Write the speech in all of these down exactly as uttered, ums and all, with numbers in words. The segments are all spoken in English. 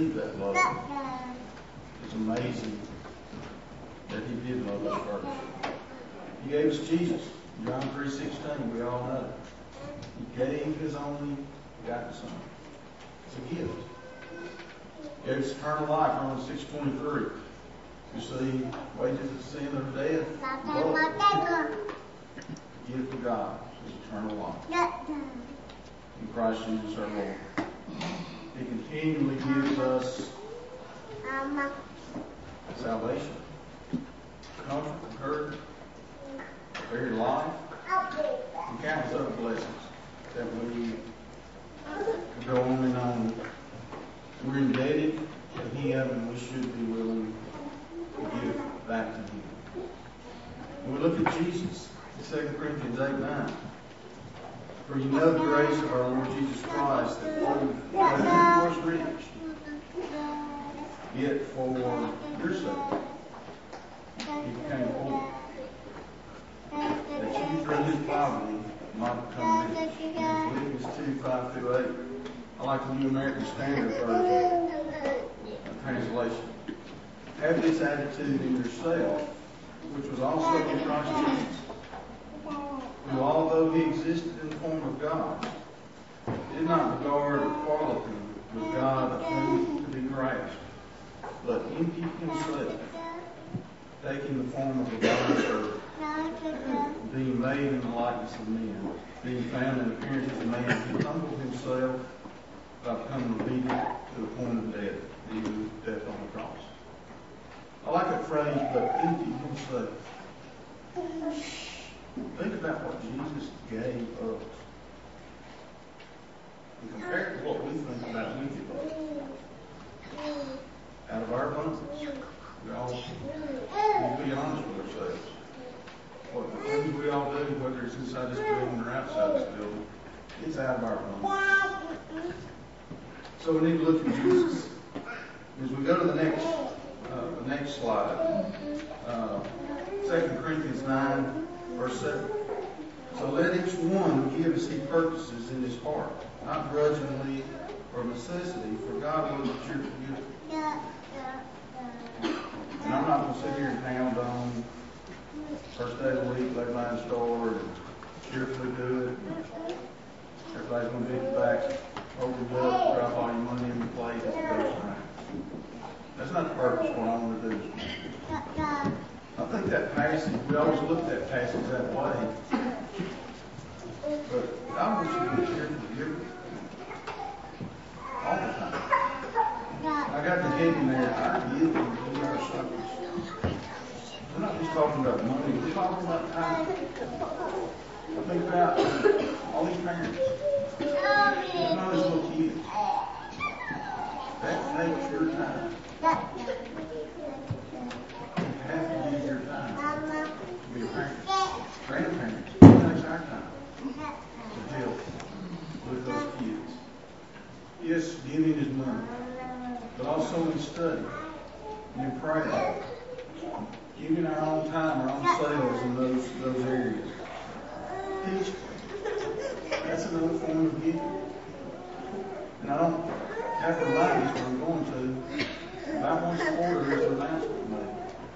receive that love. It's amazing that he did love us first. He gave us Jesus. John three sixteen, we all know. He gave his only begotten Son. It's a gift. He gave us eternal life, Romans six twenty-three. You see, wages of sin are death. But the gift of God is eternal life. In Christ Jesus our Lord. He continually gives us salvation, comfort, encouragement, very life, and countless other blessings that we could go on and on. We're indebted to Him, and we should be willing to give back to Him. When we look at Jesus, in Second Corinthians eight nine, for you know the grace of our Lord Jesus Christ, that though He was rich, yet for your sake He became poor, that you through His poverty might become rich. In Philippians two five through eight, I like the New American Standard Version translation. Have this attitude in yourself, which was also in Christ Jesus, who, although He existed in the form of God, did not regard equality with God a thing to be grasped, but emptied Himself, taking the form of a bondservant, being made in the likeness of men, being found in appearance as a man, He humbled Himself by becoming obedient to the point of death, even death on the cross. I like that phrase, but emptied Himself. Think about what Jesus gave us. And compare it to what we think about we give us. Out of our abundance, we all need to be honest with ourselves. What the things we all do, whether it's inside this building or outside this building, it's out of our abundance. So we need to look at Jesus. As we go to the next, uh, the next slide, uh, Second Corinthians nine, verse seven. So let each one give as he purposes in his heart, not grudgingly or necessity, for God wills that you're forgiven. And I'm not going to sit here and pound on first day of the week, lay by the store, and cheerfully do it. Everybody's going to be back over the book, drop all your money in the plate as it goes around. That's not the purpose of what I want to do. I think that passage, we always look at that passage that way. But God wants you to be cheerful giver all the time. I got the heading there, our giving to our service. We're not just talking about money, we're talking about time. I think about all these parents. There's not as little kids. That takes your time. You have to use your time to be a parent. Grandparents, it takes our time to help with those kids. Yes, giving is money, but also in study and in prayer. Giving our own time, our own sales in those those areas. Teach. That's another form of giving. And I don't have to remind us where I'm going to. About once a quarter, there's an announcement made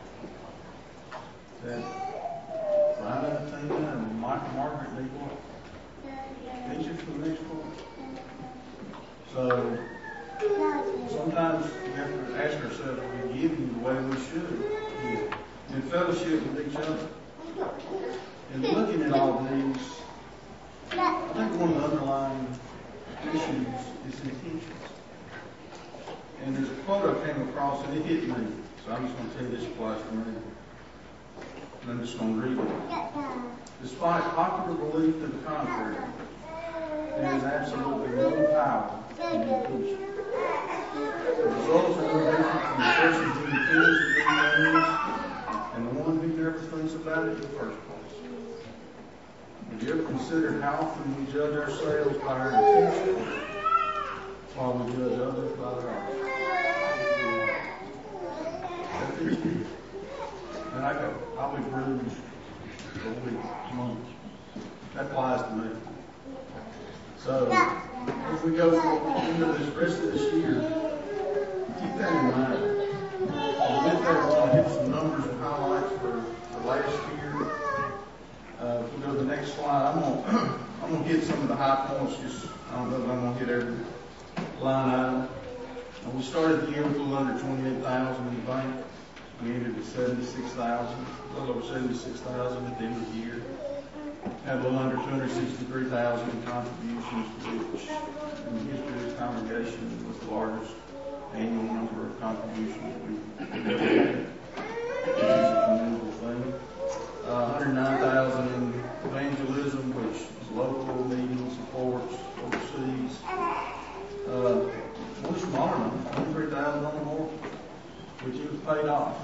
that Rhonda and Tina and Mike and Margaret need what? Teachers for the next quarter. So sometimes we have to ask ourselves, are we giving the way we should give? In fellowship with each other. And looking at all these, I think one of the underlying issues is intentions. And there's a quote I came across, and it hit me. So I'm just going to tell you this applies to me. And I'm just going to read it. Despite popular belief to the contrary, there is absolutely no power in inclusion. The results are no different from the person who intends to do things and the one who never thinks about it in the first place. Have you ever considered how often we judge ourselves by our intentions while we judge others by their actions? And I go, I'll be bruised for weeks, months. That applies to me. So, as we go into this rest of this year, that in mind. And with that, I want to hit some numbers and highlights for, for last year. Uh, if we go to the next slide, I'm gonna I'm gonna hit some of the high points. Just I don't know if I'm gonna hit every line item. And we started the year with a little under twenty-eight thousand in the bank. We ended at seventy-six thousand, a little over seventy-six thousand at the end of the year. Had a little under two hundred sixty-three thousand in contributions, which in the history of this congregation was the largest annual number of contributions we've ever had. Which is a commendable thing. Uh, one hundred nine thousand in evangelism, which is local meetings, supports, overseas. Uh, one smaller number, twenty-three thousand on the more, which it was paid off.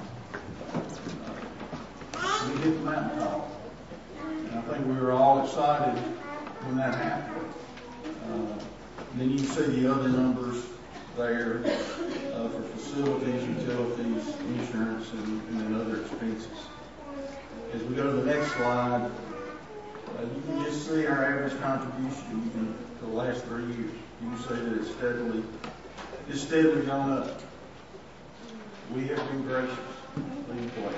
Uh, we hit the mountaintop. And I think we were all excited when that happened. Uh, and then you can see the other numbers there uh, for facilities, utilities, insurance, and, and then other expenses. As we go to the next slide, uh, you can just see our average contribution even for the last three years. You can see that it's steadily, it's steadily gone up. We have been gracious, being blessed.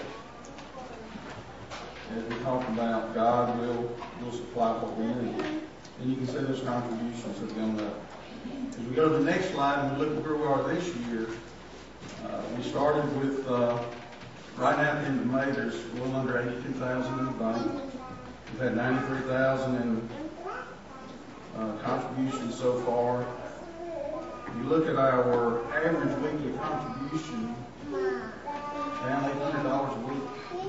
As we talk about, God will will supply what we need. And you can see those contributions have gone up. As we go to the next slide and we look at where we are this year, uh, we started with, uh, right now at the end of May, there's a little under eighty-two thousand in the bank. We've had ninety-three thousand in uh, contributions so far. If you look at our average weekly contribution, down eight hundred dollars a week.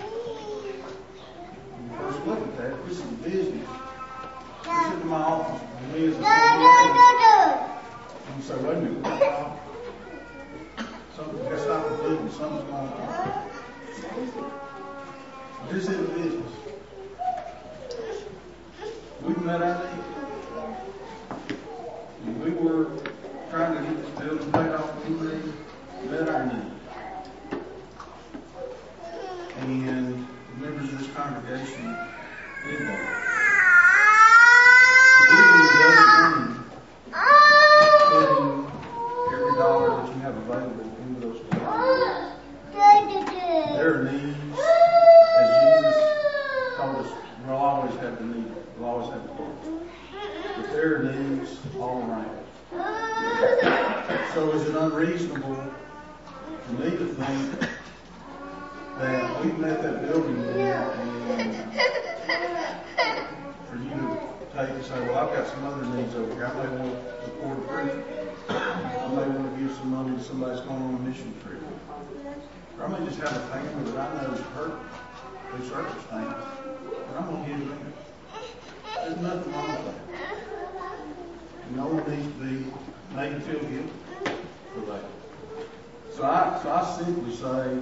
When you first look at that, this is a business. You sit in my office with me as a C E O, and you say, wait a minute, something, you got to stop the business, something's going on. This is a business. We've met our needs. And we were trying to get this building paid off, we met our needs. And the members of this congregation did that. Giving doesn't mean putting every dollar that you have available into those places. There are needs, as Jesus told us, we'll always have the need, we'll always have the need. But there are needs all around. So is it unreasonable for me to think that we've met that building there and for you to take and say, well, I've got some other needs over here. I may want to support a preacher. I may want to give some money to somebody that's going on a mission trip. Or I may just have a family that I know is hurt through circumstances, and I'm going to give them. There's nothing wrong with that. No one needs to be made to feel guilty for that. So I, so I simply say,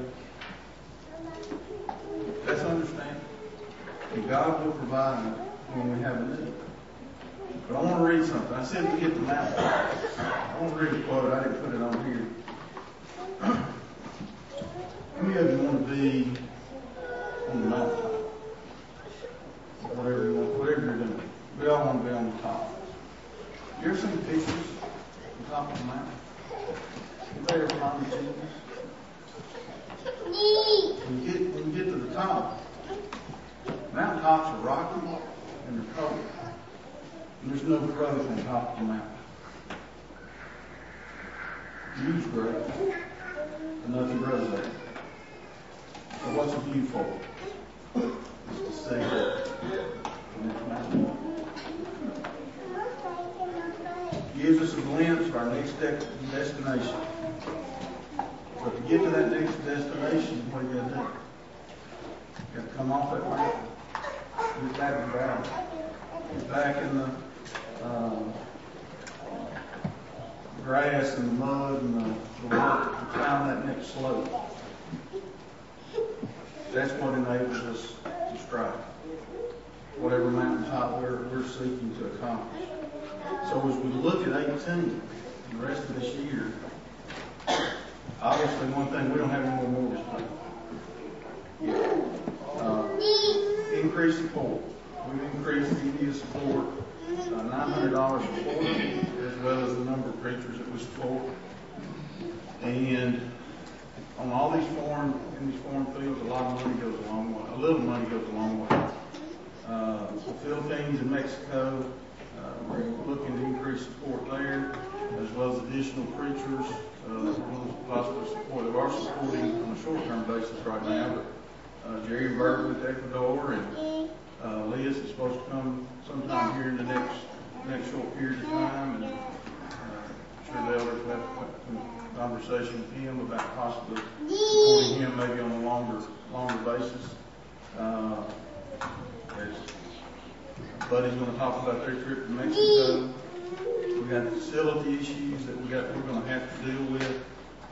let's understand that God will provide when we have a need. But I want to read something. I said we get the map. I want to read a quote. I didn't put it on here. How many of you want to be on the mountaintop? Whatever you want, whatever you're doing. We all want to be on the top. You ever seen pictures on the top of the mountain? Anybody ever find Jesus? When you get when you get to the top, mountain tops are rocky and they're cold. And there's no growth on top of the mountain. View's great, but nothing grows there. So what's a view for? It's to see the next mountain. Gives us a glimpse of our next de- destination. But to get to that next destination, what do you got to do? You got to come off that mountain. Get back in the valley. Get back in the um, grass and the mud and the, the work to climb that next slope. That's what enables us to strive. Whatever mountaintop we're, we're seeking to accomplish. So as we look at eighteen, the rest of this year, obviously one thing, we don't have any more mortgage payments. Uh, increase support. We've increased the India support uh, nine hundred dollars a quarter, as well as the number of preachers that we support. And on all these farm, in these farm fields, a lot of money goes a long way. A little money goes a long way. Uh, the Philippines and Mexico, uh, we're looking to increase support there, as well as additional preachers. Uh, we're going to possibly support. They are supporting on a short-term basis right now, but uh, Jerry Burton with Ecuador and uh, Liz is supposed to come sometime here in the next next short period of time. And, uh, I'm sure the elders will have some conversation with him about possibly supporting him maybe on a longer longer basis. Uh, Buddy's going to talk about their trip to Mexico. We got facility issues that we got we're going to have to deal with.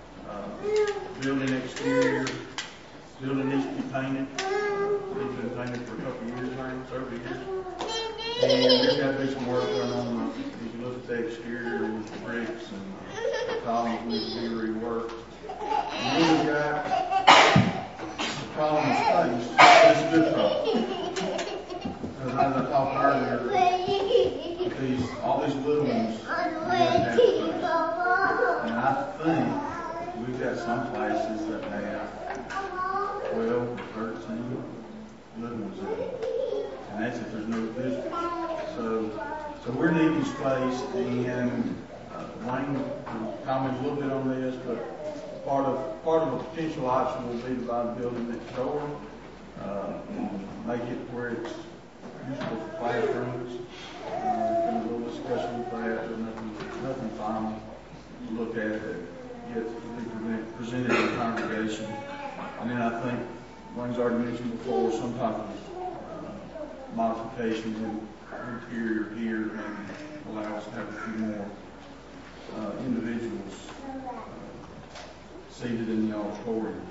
Uh, building exterior, building needs to be painted. It's been painted for a couple of years now, several years. And there's got to be some work done on the, if you look at the exterior with the bricks and the columns need to be reworked. And then we've got the problem of space. It's a good problem. Because as I talked earlier, these, all these little ones, we have to have space. And I think we've got some places that have twelve, thirteen little ones in it. And that's if there's no visitor. So, so we're needing space, and uh, Wayne commented a little bit on this, but part of part of a potential option will be to buy the building next door, uh, and make it where it's useful for classrooms. Uh, there's been a little discussion with that, but nothing, nothing final to look at that yet to be presented to the congregation. And then I think Wayne's already mentioned before some type of uh, modifications in interior here and allow us to have a few more uh, individuals uh, seated in the auditorium.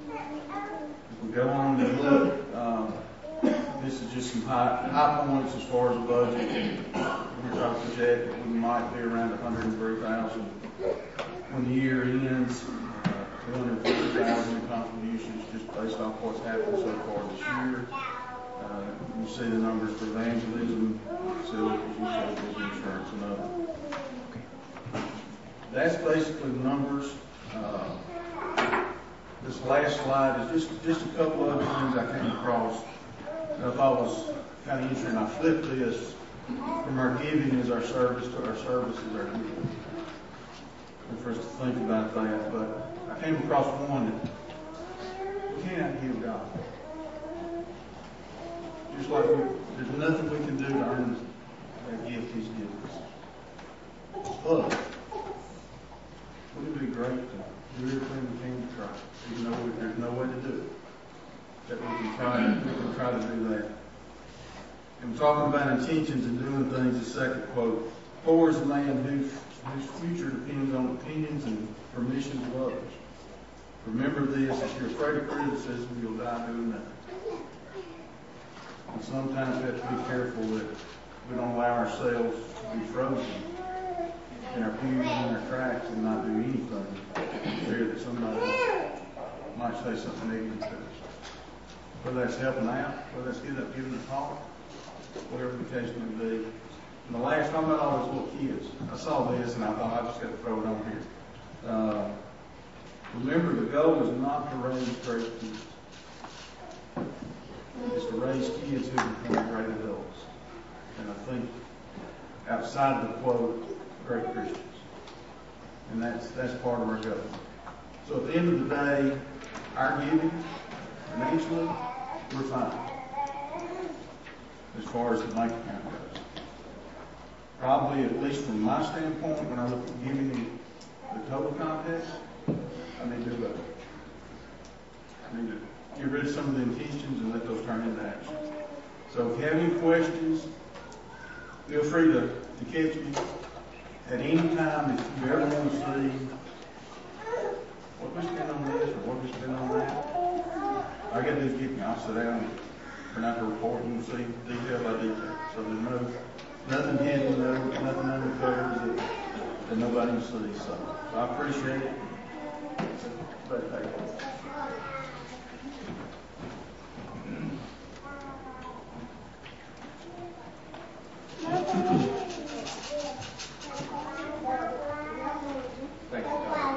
If we go on and look, um, this is just some high, high points as far as the budget. We're trying to project that we might be around one hundred three thousand when the year ends. Uh, two hundred fifty thousand in contributions just based off what's happened so far this year. Uh, you see the numbers for evangelism, facilities, utilities, insurance, and other. That's basically the numbers. Uh, this last slide is just just a couple of other things I came across that I thought was kind of interesting. I flipped this from our giving as our service to our service as our giving. And for us to think about that, but I came across one that we can't outgive God. Just like we, there's nothing we can do to earn that gift He's given us. But wouldn't it be great to do everything we can to try, even though there's no way to do it? That we can try, we can try to do that. And talking about intentions and doing things, the second quote: "Poor is the man whose whose future depends on opinions and permissions of others. Remember this: if you're afraid of criticism, you'll die doing nothing." And sometimes we have to be careful that we don't allow ourselves to be frozen in our pews and our tracks and not do anything for fear that somebody might say something negative to us. Whether that's helping out, whether that's giving, giving a talk, whatever the case may be. And the last, talking about all those little kids, I saw this and I thought I just got to throw it on here. Uh, remember, the goal is not to raise great kids. It's to raise kids who become great adults. And I think outside of the quote, great Christians. And that's that's part of our goal. So at the end of the day, our giving, financially, we're fine. As far as the bank account goes. Probably, at least from my standpoint, when I look at giving the, the total context, I need to do better. I need to get rid of some of the intentions and let those turn into action. So if you have any questions, feel free to, to catch me at any time if you ever want to see what we spend on this or what we spend on that. All I got to do is get me. I'll sit down and print out the report and see detail by detail. So there's no nothing hidden, no, nothing under the covers that, that nobody can see. So, so I appreciate it. But thank you. Thank you, God.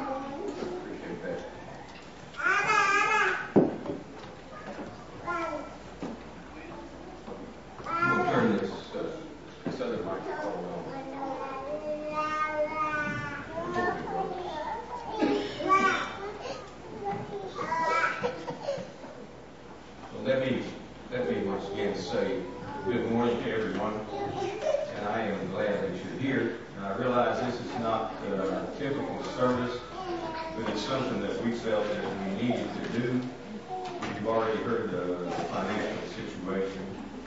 service, but it's something that we felt that we needed to do. You've already heard the financial situation.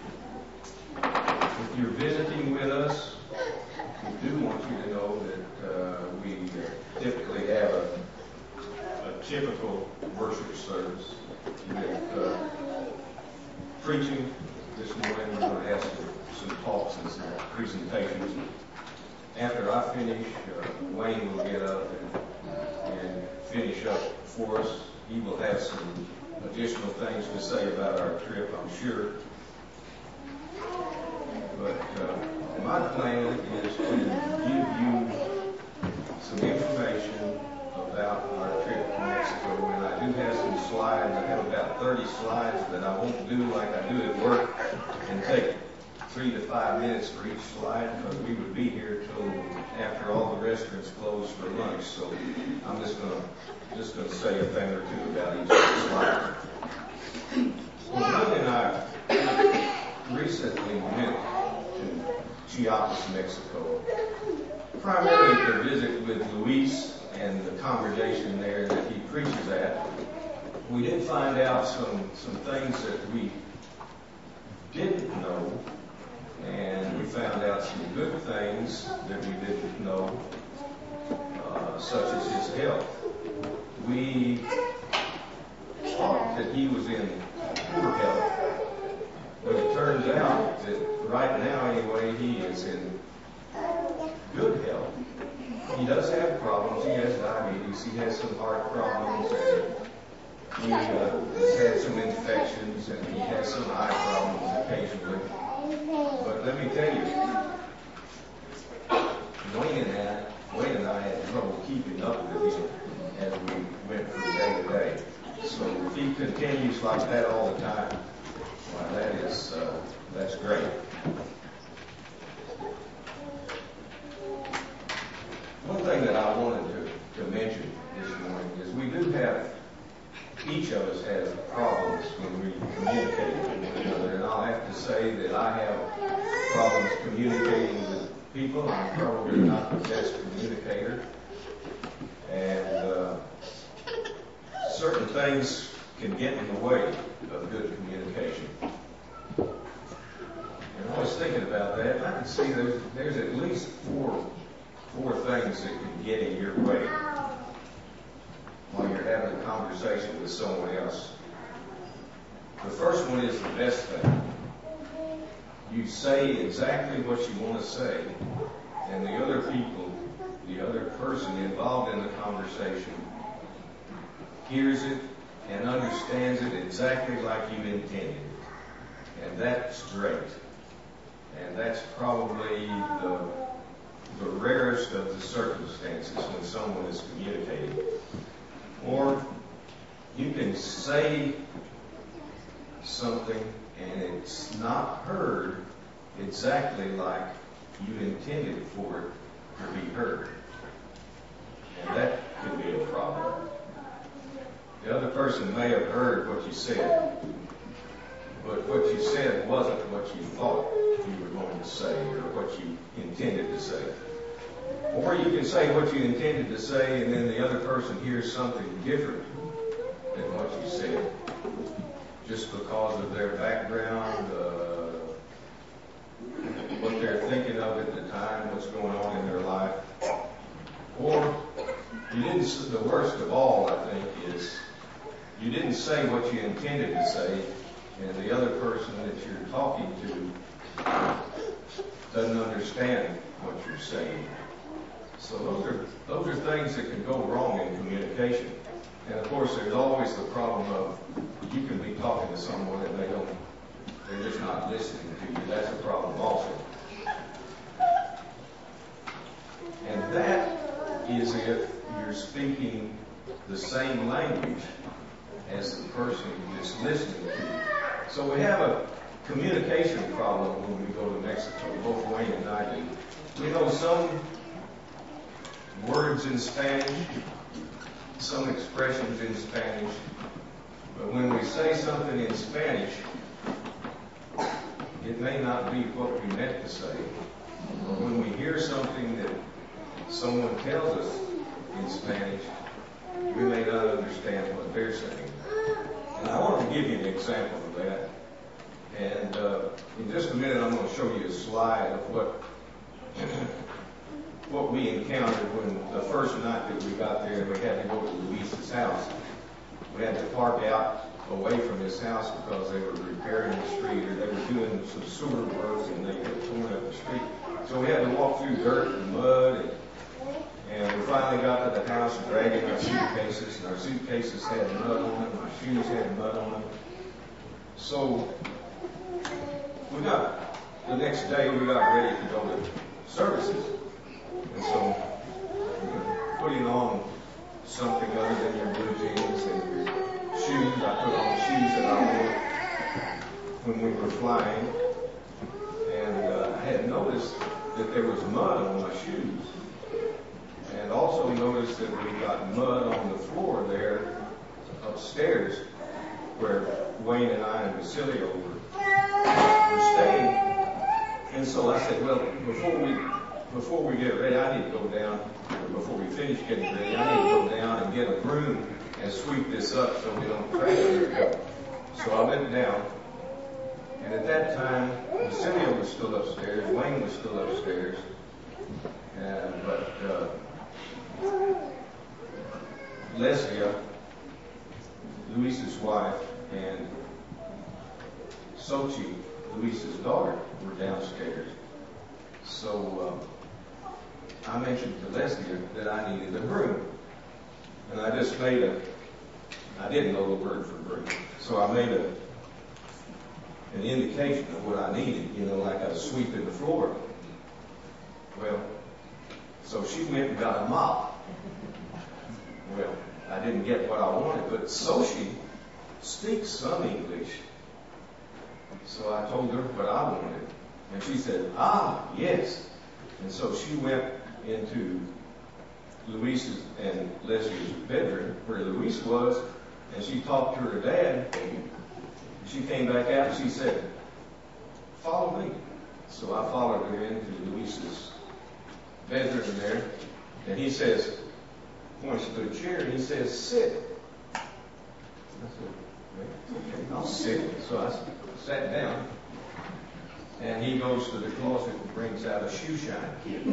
If you're visiting with us, we do want you to know that uh, we typically have a, a typical worship service with uh, preaching. This morning we're going to have some, some talks and some presentations. After I finish, uh, Wayne will get up and, and finish up for us. He will have some additional things to say about our trip, I'm sure. But uh, my plan is to give you some information about our trip to Mexico. And I do have some slides. I have about thirty slides that I won't do like I do at work and take three to five minutes for each slide, because we would be here till after all the restaurants close for lunch. So I'm just going to just going to say a thing or two about each slide. Well, Lynn and I recently went to Chiapas, Mexico, primarily to visit with Luis and the congregation there that he preaches at. We did find out some, some things that we didn't know, and we found out some good things that we didn't know, uh, such as his health. We thought that he was in poor health, but it turns out that right now, anyway, he is in good health. He does have problems. He has diabetes. He has some heart problems. And he uh, has had some infections, and he has some eye problems occasionally. But let me tell you, Wayne and I, Wayne and I had trouble keeping up with him as we went from day to day. So if he continues like that all the time, well, that is uh, that's great. One thing that I wanted to, to mention this morning is we do have, each of us has problems when we communicate with one another, and I'll have to say that I have problems communicating with people. I'm probably not the best communicator, and uh, certain things can get in the way of good communication. And I was thinking about that, and I can see there's, there's at least four four things that can get in your way while you're having a conversation with someone else. The first one is the best thing. You say exactly what you want to say, and the other people, the other person involved in the conversation hears it and understands it exactly like you intended. And that's great. And that's probably the the rarest of the circumstances when someone is communicating. Or you can say something and it's not heard exactly like you intended for it to be heard. And that could be a problem. The other person may have heard what you said, but what you said wasn't what you thought you were going to say or what you intended to say. Or you can say what you intended to say and then the other person hears something different than what you said, just because of their background, uh, what they're thinking of at the time, what's going on in their life. Or you didn't, the worst of all, I think, is you didn't say what you intended to say, and the other person that you're talking to doesn't understand what you're saying. So those are those are things that can go wrong in communication. And of course, there's always the problem of you can be talking to someone and they don't, they're just not listening to you. That's a problem also. And that is if you're speaking the same language as the person that's listening to you. So we have a communication problem when we go to Mexico. Both Wayne and I do. We know some words in Spanish, some expressions in Spanish, but when we say something in Spanish, it may not be what we meant to say. Or when we hear something that someone tells us in Spanish. We may not understand what they're saying. And I want to give you an example of that. And uh, in just a minute, I'm going to show you a slide of what what we encountered when the first night that we got there and we had to go to Luis's house. We had to park out away from his house because they were repairing the street, or they were doing some sewer work and they had torn up the street. So we had to walk through dirt and mud, and, and we finally got to the house dragging our suitcases, and our suitcases had mud on them, our shoes had mud on them. So we got, the next day we got ready to go to services. And so we were putting on something other than your blue jeans and your shoes. I put on shoes that I wore when we were flying. And uh, I had noticed that there was mud on my shoes. And also noticed that we got mud on the floor there upstairs where Wayne and I and Basilio were, were staying. And so I said, well, before we before we get ready, I need to go down, or before we finish getting ready, I need to go down and get a broom and sweep this up so we don't crash it. So I went down, and at that time, Basilio was still upstairs, Wayne was still upstairs, uh, but uh, Leslia, Luis's wife, and Sochi, Luis's daughter, were downstairs. So uh, I mentioned to Leslie that I needed a broom. And I just made a, I didn't know the word for broom. So I made a, an indication of what I needed, you know, like I was sweeping the floor. Well, so she went and got a mop. Well, I didn't get what I wanted, but Sochi speaks some English. So I told her what I wanted. And she said, ah, yes. And so she went into Luis's and Leslie's bedroom where Luis was, and she talked to her dad. And she came back out and she said, follow me. So I followed her into Luis's bedroom there, and he says, points to a chair, and he says, sit. I said, okay, I'll sit. So I sat down. And he goes to the closet and brings out a shoe shine kit.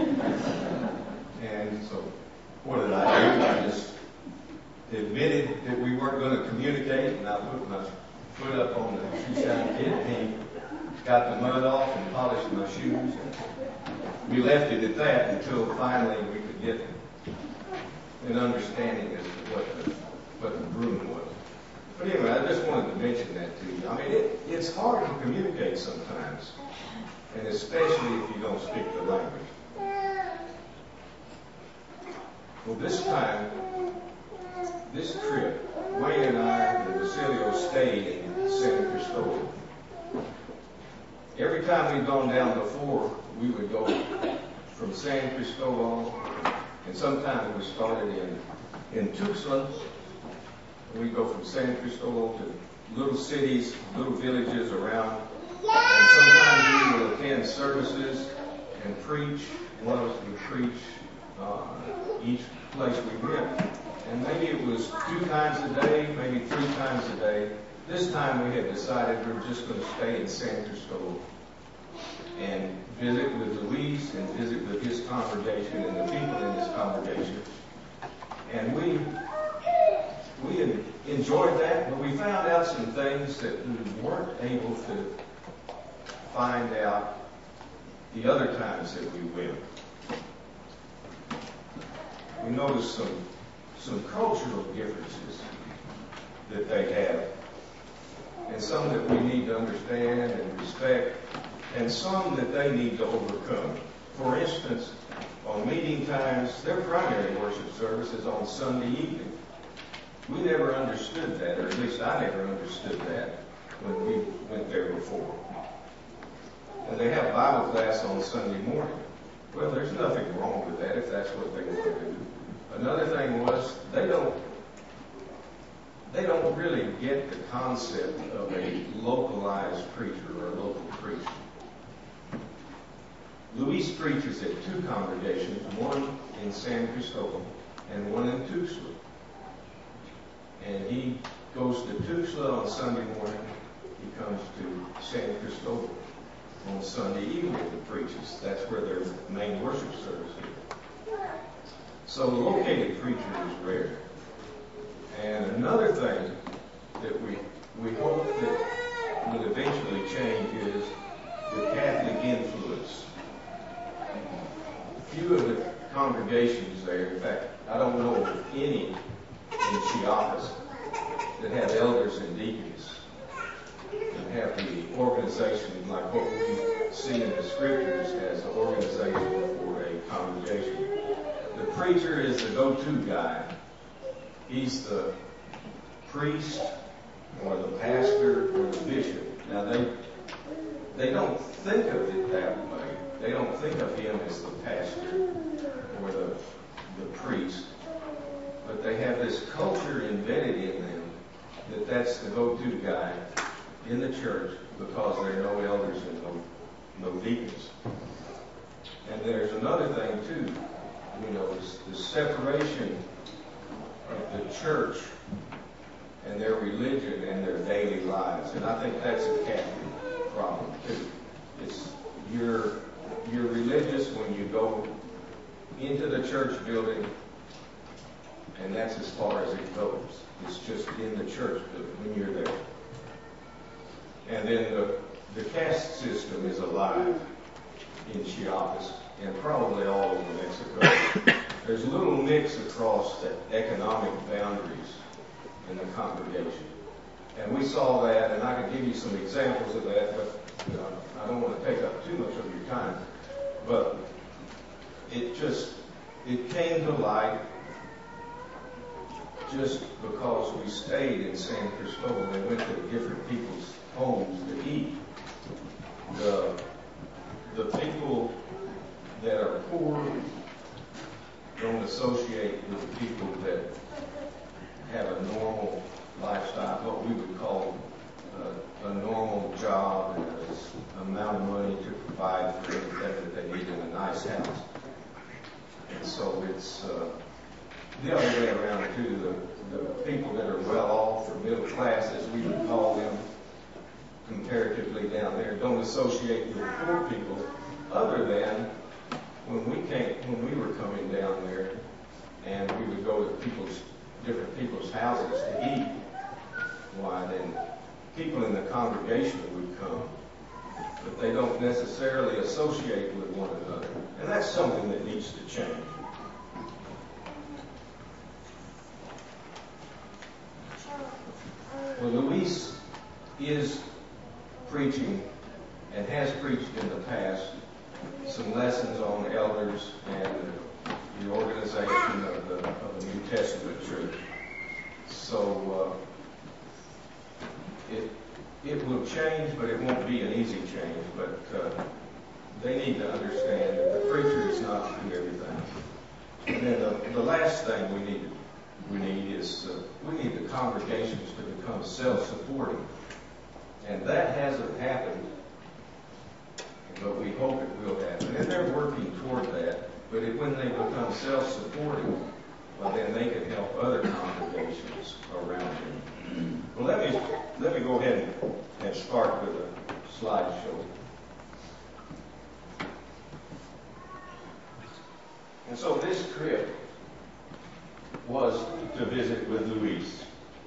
And so what did I do? I just admitted that we weren't going to communicate, and I put my foot up on the shoe shine kit, and he got the mud off and polished my shoes. And we left it at that until finally we could get an understanding as to what the, what the broom was. But anyway, I just wanted to mention that to you. I mean, it, it's hard to communicate sometimes, and especially if you don't speak the language. Well, this time, this trip, Wayne and I and Basilio stayed in San Cristobal. Every time we'd gone down before, we would go from San Cristobal, and sometimes we started in, in Tuxtla. We go from San Cristobal to little cities, little villages around. And sometimes we will attend services and preach. One of us would preach uh, each place we went. And maybe it was two times a day, maybe three times a day. This time we had decided we were just going to stay in San Cristobal and visit with Luis and visit with his congregation and the people in his congregation. And we We enjoyed that, but we found out some things that we weren't able to find out the other times that we went. We noticed some some cultural differences that they have, and some that we need to understand and respect, and some that they need to overcome. For instance, on meeting times, their primary worship service is on Sunday evening. We never understood that, or at least I never understood that when we went there before. And they have Bible class on Sunday morning. Well, there's nothing wrong with that if that's what they want to do. Another thing was they don't they don't really get the concept of a localized preacher or a local preacher. Luis preaches at two congregations, one in San Cristobal and one in Tucson. And he goes to Tucson on Sunday morning. He comes to San Cristobal on Sunday evening and preaches. That's where their main worship service is. So the located preacher is rare. And another thing that we we hope that will eventually change is the Catholic influence. Few of the congregations there, in fact, I don't know of any in Chiapas that have elders and deacons and have the organization like what we see in the scriptures as an organization for a congregation. The preacher is the go-to guy. He's the priest or the pastor or the bishop. Now they they don't think of it that way. They don't think of him as the pastor or the the priest. But they have this culture embedded in them that that's the go-to guy in the church because there are no elders and no, no deacons. And there's another thing too, you know, this, the separation of the church and their religion and their daily lives. And I think that's a Catholic problem too. It's you're you're religious when you go into the church building, and that's as far as it goes. It's just in the church building when you're there. And then the, the caste system is alive in Chiapas and probably all over Mexico. There's a little mix across the economic boundaries in the congregation. And we saw that, and I could give you some examples of that, but you know, I don't want to take up too much of your time. But it just, it came to light just because we stayed in San Cristobal. They went to different people's homes to eat. The, the people that are poor don't associate with the people that have a normal lifestyle, what we would call a, a normal job and an amount of money to provide for everything that they need in a nice house. And so it's uh, the other way around too. The, the people that are well off or middle class, as we would call them comparatively down there, don't associate with poor people other than when we came, when we were coming down there and we would go to people's different people's houses to eat. Why then people in the congregation would come, but they don't necessarily associate with one another. And that's something that needs to change. Well, Luis is preaching and has preached in the past some lessons on elders and the organization of the, of the New Testament church. So uh, it it will change, but it won't be an easy change. But uh, they need to understand that the preacher is not to do everything. And then the, the last thing we need we need is uh, we need the congregations to become self-supporting, and that hasn't happened. But we hope it will happen. And they're working toward that. But it, when they become self-supporting, well, then they can help other congregations around them. Well, let me let me go ahead and, and start with a slideshow. And so this trip was to visit with Luis.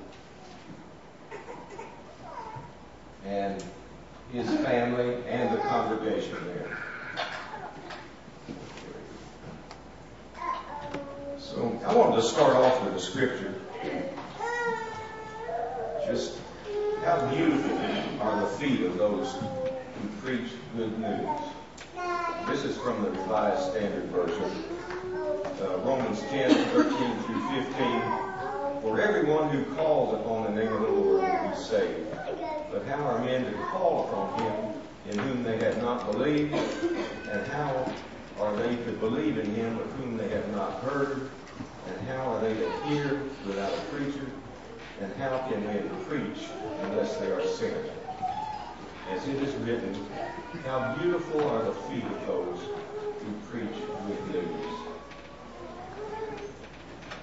And his family and the congregation there. So I wanted to start off with a scripture. Just how beautiful are the feet of those who preach good news. This is from the Revised Standard Version. Uh, Romans ten, thirteen through fifteen. For everyone who calls upon the name of the Lord will be saved. But how are men to call upon him in whom they have not believed? And how are they to believe in him of whom they have not heard? And how are they to hear without a preacher? And how can men preach unless they are sent? As it is written, how beautiful are the feet of those who preach good news.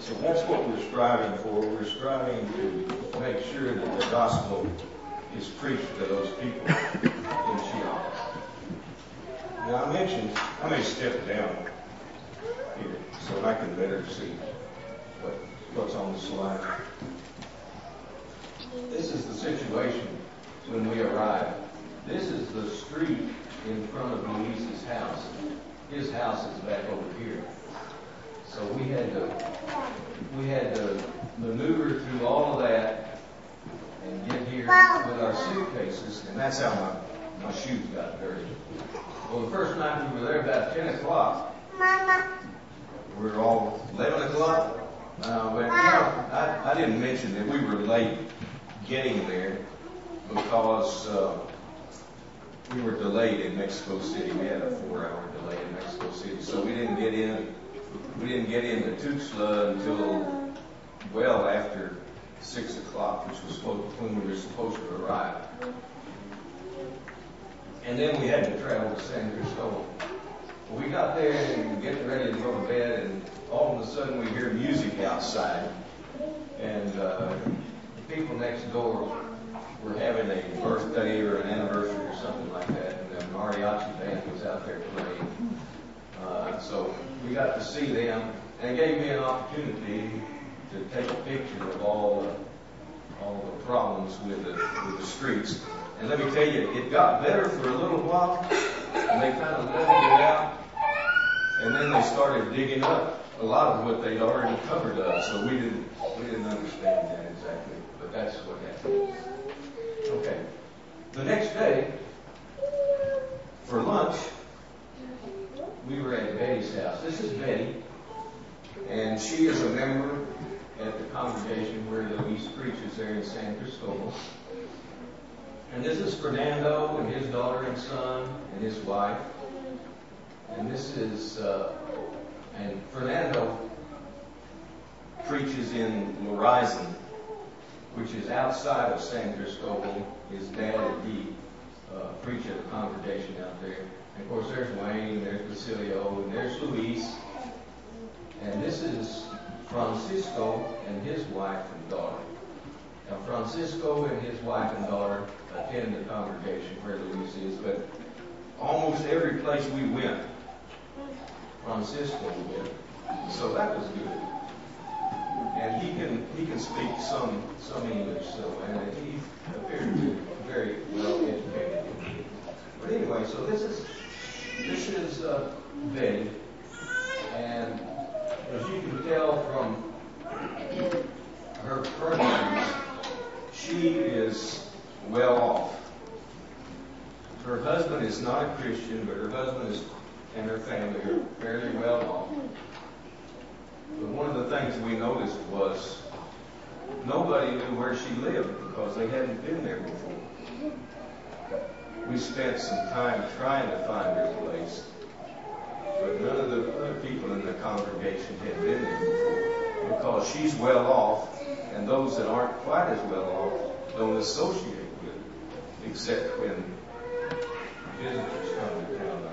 So that's what we're striving for. We're striving to make sure that the gospel is preached to those people in Chiapas. Now I mentioned, I may step down here so I can better see what, what's on the slide. This is the situation when we arrived. This is the street in front of Luis's house. His house is back over here. So we had to we had to maneuver through all of that and get here with our suitcases, and that's how my, my shoes got dirty. Well, the first night we were there about ten o'clock. We were all eleven o'clock. Uh, but you know, I, I didn't mention that we were late getting there because uh, we were delayed in Mexico City. We had a four-hour delay in Mexico City, so we didn't get in. We didn't get into Tuxtla until well after six o'clock, which was when we were supposed to arrive. And then we had to travel to San Cristobal. Well, we got there and getting ready to go to bed, and all of a sudden we hear music outside, and uh, the people next door were having a birthday or an anniversary or something like that, and the mariachi band was out there playing. Uh, so we got to see them, and it gave me an opportunity to take a picture of all the, all the problems with the, with the streets. And let me tell you, it got better for a little while, and they kind of leveled it out, and then they started digging up a lot of what they'd already covered up. So we didn't we didn't understand that exactly, but that's what happened. Okay. The next day, for lunch, we were at Betty's house. This is Betty, and she is a member at the congregation where Luis preaches there in San Cristobal. And this is Fernando and his daughter and son and his wife. And this is, uh, and Fernando preaches in Lorizon, which is outside of San Cristobal. His dad and he uh, preach at a congregation out there. And of course, there's Wayne, there's Basilio, and there's Luis. And this is Francisco and his wife and daughter. Now, Francisco and his wife and daughter attend the congregation where Luis is, but almost every place we went, Francisco went. So that was good. And he can he can speak some some English, so and he appeared to be very well educated. But anyway, so this is this is uh, Betty, and as you can tell from her furnishings, she is well off. Her husband is not a Christian, but her husband is and her family are fairly well off. But one of the things we noticed was nobody knew where she lived because they hadn't been there before. We spent some time trying to find her place, but none of the other people in the congregation had been there before because she's well off, and those that aren't quite as well off don't associate with her, except when visitors come to town.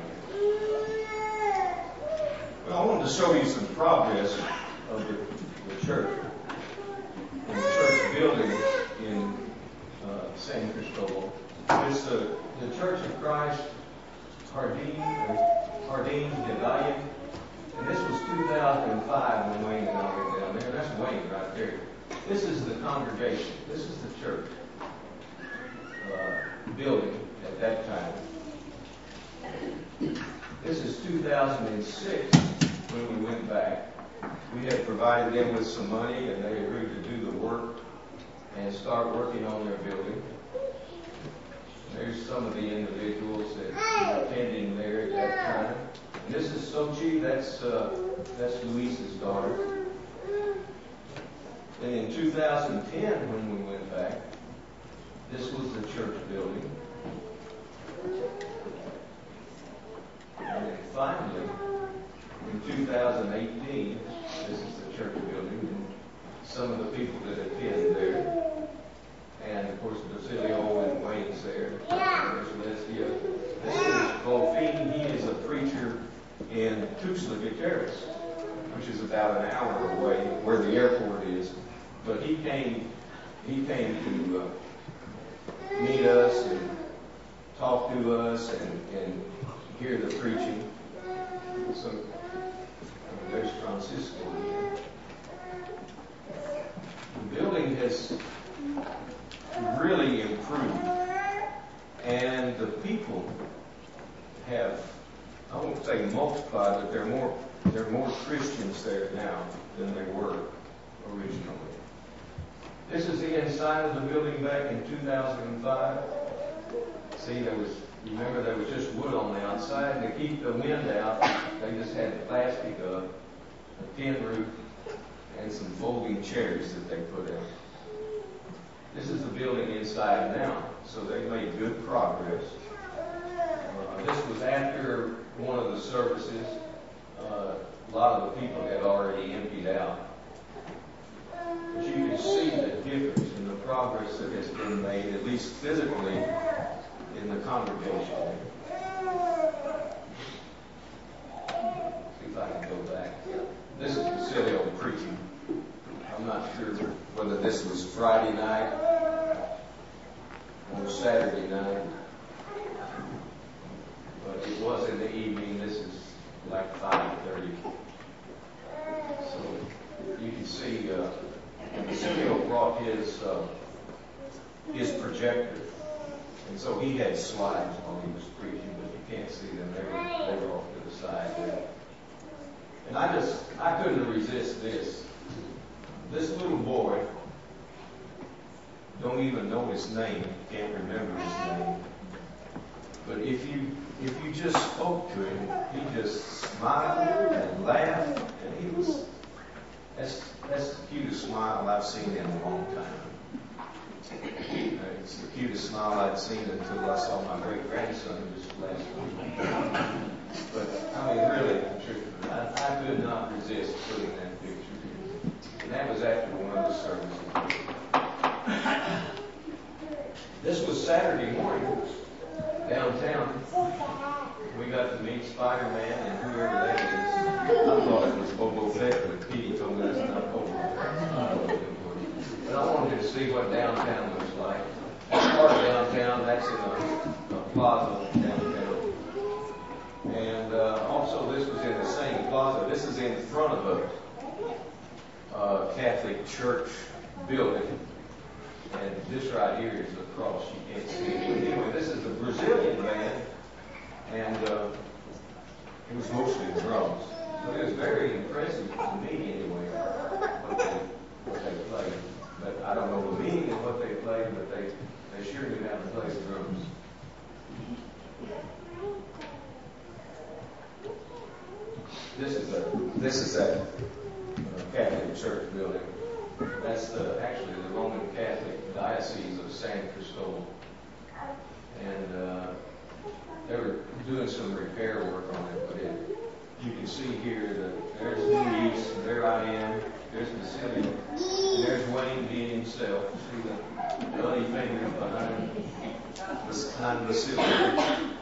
Well, I wanted to show you some progress of the, the church, in the church building in uh, San Cristobal. It's uh, the Church of Christ, Jardín, Jardín de Valle, and this was two thousand five when Wayne and I were down there. That's Wayne right there. This is the congregation. This is the church uh, building at that time. This is two thousand six when we went back. We had provided them with some money, and they agreed to do the work and start working on their building. There's some of the individuals that were attending there at that time. And this is Sochi. That's uh, that's Luis's daughter. And in two thousand ten, when we went back, this was the church building. And then finally, in two thousand eighteen, this is the church building, and some of the people that attend there. And of course, Basilio and Wayne's there. There's Leslia. This is Volfine. He is a preacher in Tuxtla Gutierrez. which is about an hour away where the airport is. But he came, he came to uh, meet us and talk to us and, and hear the preaching. So uh, there's Francisco again. The building has really improved, and the people have, I won't say multiplied, but there are more, there are more Christians there now than there were originally. This is the inside of the building back in two thousand five. See, there was, remember there was just wood on the outside, and to keep the wind out, they just had plastic up, a tin roof, and some folding chairs that they put in. This is the building inside now, so they made good progress. Uh, this was after one of the services. Uh, a lot of the people had already emptied out. But you can see the difference in the progress that has been made, at least physically, in the congregation. See if I can go back. This is Basilio preaching. I'm not sure whether this was Friday night or Saturday night, but it was in the evening. This is like five thirty. So you can see uh, Basilio brought his uh, his projector, and so he had slides while he was preaching, but you can't see them. They were, they were off to the side there. And I just, I couldn't resist this. This little boy, don't even know his name, can't remember his name. But if you if you just spoke to him, he just smiled and laughed, and he was, that's, that's the cutest smile I've seen in a long time. It's the cutest smile I'd seen until I saw my great-grandson just last week. But, I mean, really, I, I could not resist putting that picture in. And that was after one of the services. This was Saturday morning, downtown. We got to meet Spider-Man and whoever that is. I thought it was Boba Fett, but Petey told me that's not Boba Fett. But I wanted to see what downtown looks like. That's part of downtown. That's in a, a plaza downtown. And uh, also this was in the same plaza. This is in front of a uh, Catholic church building. And this right here is the cross. You can't see it. Anyway, this is a Brazilian band. And uh, it was mostly drums. But it was very impressive to me anyway, what they, what they played. But I don't know the meaning of what they played, but they, they sure knew how to play the drums. This is a this is a uh, Catholic church building. That's the actually the Roman Catholic Diocese of San Cristobal, and uh, they were doing some repair work on it. But it, you can see here that there's Luis, and there I am. There's Basilio, and there's Wayne being himself. See the bloody finger behind behind Basilio.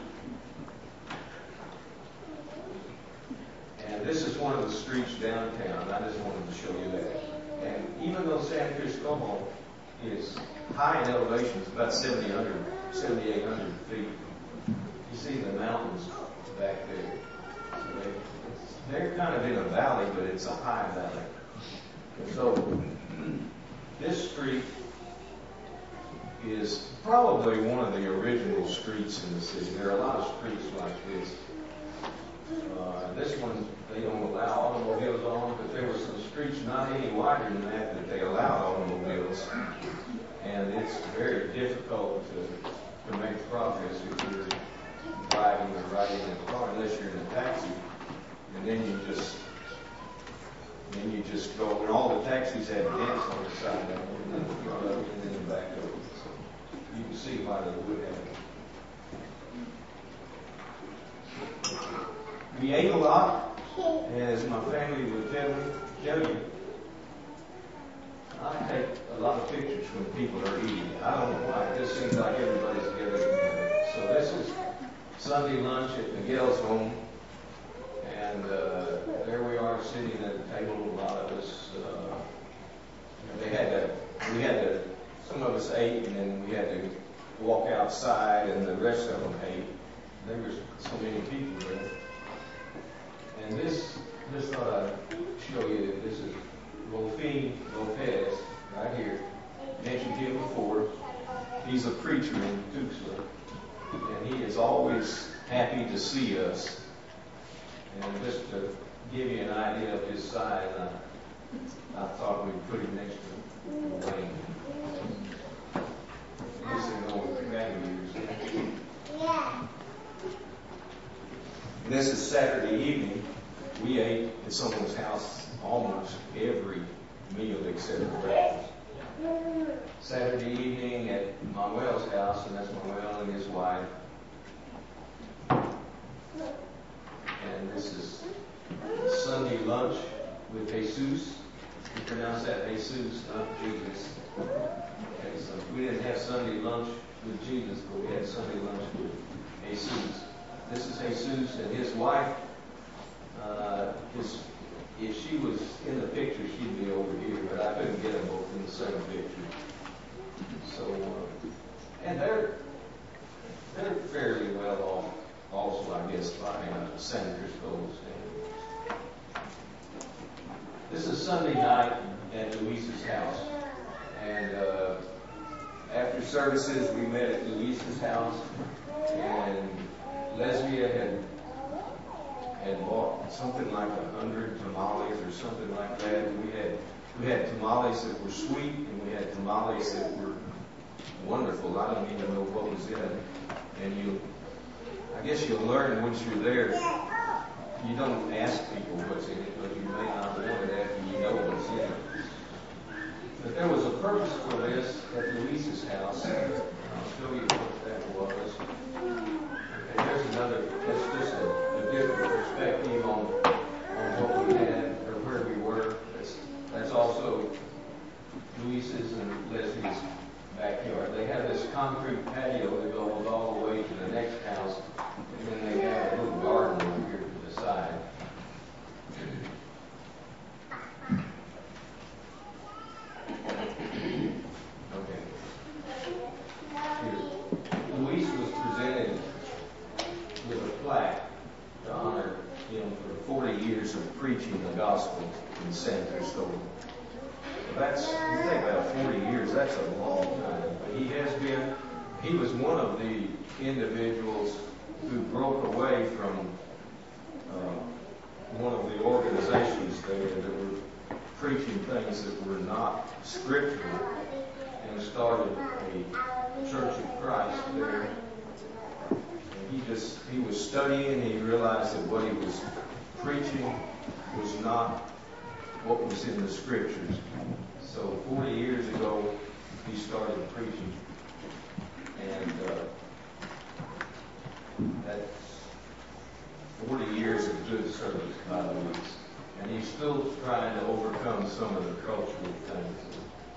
And this is one of the streets downtown. I just wanted to show you that. And even though San Cristobal is high in elevation, it's about seventy-eight hundred feet. You see the mountains back there. So they, they're kind of in a valley, but it's a high valley. And so this street is probably one of the original streets in the city. There are a lot of streets like this. Uh, this one, they don't allow automobiles on, but there were some streets not any wider than that that they allowed automobiles. And it's very difficult to, to make progress if you're driving or riding in a car, unless you're in a taxi. And then you just, then you just go, and all the taxis have dents on the side of them, and then the front of it, and then the back of it. So you can see why they would have it. We ate a lot, as my family would tell me, tell you. I take a lot of pictures when people are eating. I don't know why. It just seems like everybody's together together. So this is Sunday lunch at Miguel's home, and uh, there we are sitting at outside, and the rest of them ate. There was so many people there. And this, just thought I'd show you that this is Rofin Lopez, right here. Mentioned him before. He's a preacher in Tuxtla, and he is always happy to see us. And just to give you an idea of his size, I, I thought we'd put him next to Wayne. He's an old graduate. Yeah. This is Saturday evening. We ate at someone's house almost every meal except for breakfast. Saturday evening at Manuel's house, and that's Manuel and his wife. And this is Sunday lunch with Jesus. We pronounce that Jesus, not Jesus. Okay, so we didn't have Sunday lunch with Jesus, but we had Sunday lunch with Jesus. This is Jesus and his wife. Uh, his, if she was in the picture, she'd be over here, but I couldn't get them both in the same picture. So, uh, and they're they're fairly well off, also, I guess, by uh, Senator's gold standards. This is Sunday night at Luis's house, and uh, after services, we met at Luis's house, and Lesbia had had bought something like a hundred tamales or something like that. We had we had tamales that were sweet, and we had tamales that were wonderful. I don't even know what was in it. And you, I guess you'll learn once you're there. You don't ask people what's in it, but you may not want it after you know what's in it. But there was a purpose for this at Luis's house. I'll show you what that was. Okay, there's another. That's just a, a different perspective on on what we had or where we were. That's that's also Luis's and Leslie's backyard. They have this concrete patio that goes all the way to the next house, and then they have a little garden over here to the side. Okay. Here. Luis was presented with a plaque to honor him for forty years of preaching the gospel in San Cristobal. That's, you think about forty years, that's a long time. But he has been, he was one of the individuals who broke away from uh, one of the organizations there that were preaching things that were not scriptural, and started a Church of Christ there. And he just, he was studying, and he realized that what he was preaching was not what was in the scriptures. So forty years ago, he started preaching, and uh, that's forty years of good service by Luis. And he's still trying to overcome some of the cultural things.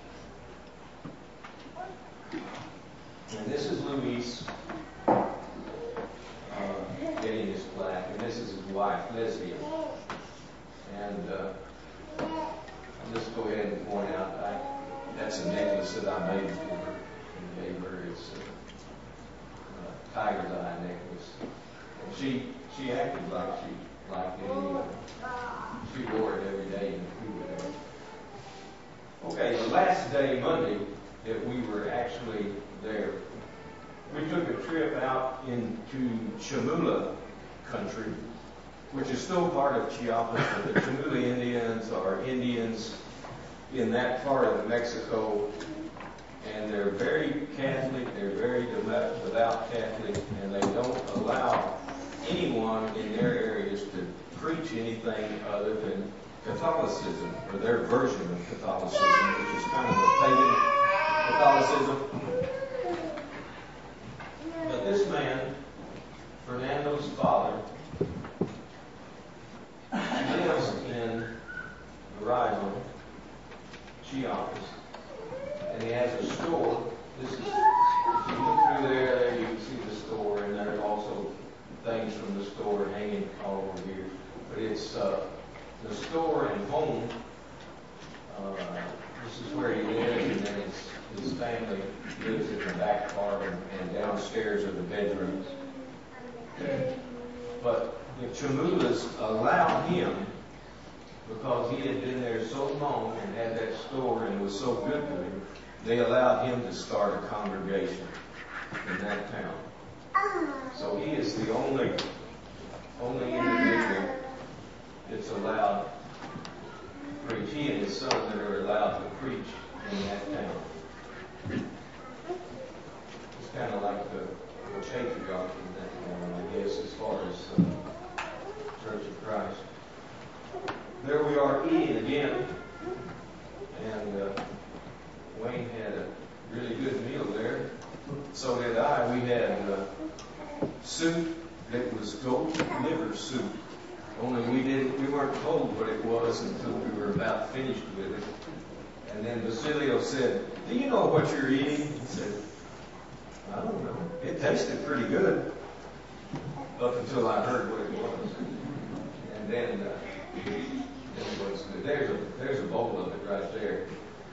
And this is Luis uh, getting his plaque, and this is his wife, Lesbia. And uh, I'll just go ahead and point out, I, that's a necklace that I made for her and gave her. It's a, a tiger's eye necklace. And she she acted like she liked it anyway. She wore it every day and we were there. Okay, the last day, Monday, that we were actually there, we took a trip out into Chamula country, which is still part of Chiapas, but the Chamula Indians are Indians in that part of Mexico, and they're very Catholic, they're very devout Catholic, and they don't allow anyone in their areas to preach anything other than Catholicism, or their version of Catholicism, which is kind of a pagan Catholicism. But this man, Fernando's father, lives in Verizon, Chiapas, and he has a store. This is, if you look through there, there you can see the store, and there are also things from the store hanging all over here. But it's uh, the store and home. Uh, this is where he lives, and then it's his family lives in the back part and, and downstairs are the bedrooms. But the Chamulas allowed him, because he had been there so long and had that store and was so good to him, they allowed him to start a congregation in that town. So he is the only, only individual that's allowed to preach. He and his son that are allowed to preach in that town. It's kind of like the, the patriarch in that town, I guess, as far as uh, Church of Christ. There we are eating again, and uh, Wayne had a really good meal there. So did I. We had uh, soup that was goat liver soup. Only we didn't, we weren't told what it was until we were about finished with it. And then Basilio said, "Do you know what you're eating?" He said, "I don't know. It tasted pretty good." Up until I heard what it was. And then, uh, then it was good. There's a, there's a bowl of it right there.